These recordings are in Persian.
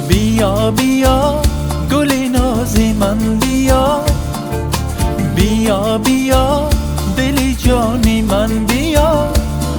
بیا بیا گل نازی من بیا، بیا بیا دل جانی من بیا،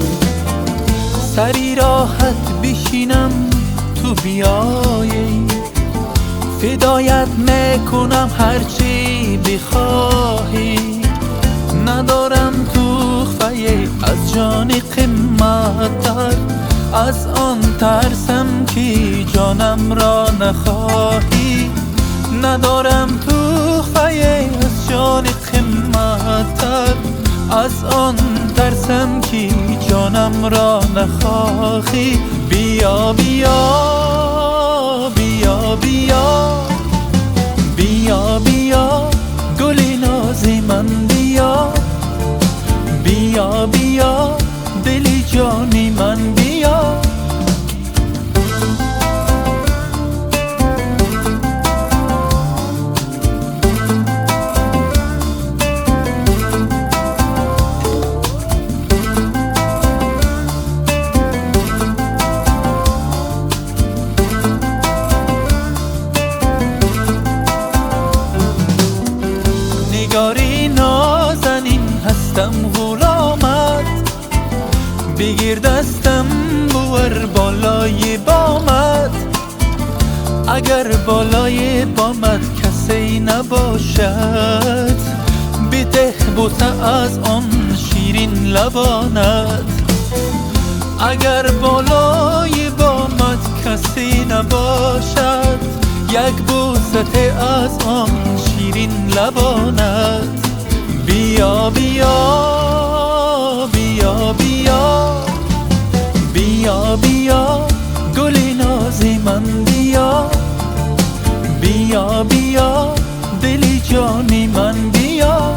سری راحت بشینم تو بیایی، فدایت میکنم هرچی بخواهی، ندارم توخفه از جان قیمت‌تر، از آن ترسم که جانم را نخواهی، ندارم توخفه از جان قیمت‌تر، از آن ترسم که جانم را نخواهی. بیا بیا بیا بیا بیا بیا گل نازی من بیا، بیا بیا دل جانی من بیا. نگاری نازنین هستم غلامت، بگیر دستم بور بالای بامت، اگر بالای بامت کسی نباشد، بده بوسه از آن شیرین لبانت، اگر بالای بامت کسی نباشد، یک بوسه از آن شیرین لبانت. بیا بیا بیا بیا بیا بیا گل نازی من بیا، بیا بیا دل جانی من بیا.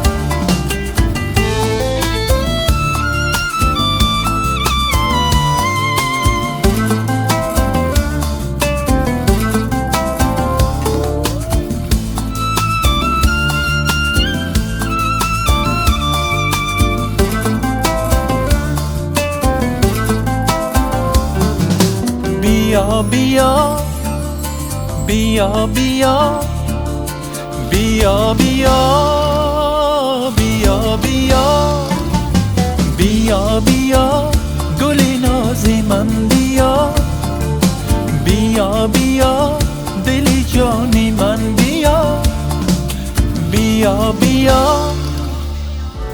بیا بیا بیا بیا بیا بیا بیا بیا بیا بیا گل نازی من بیا، بیا بیا دل جانی من بیا، بیا بیا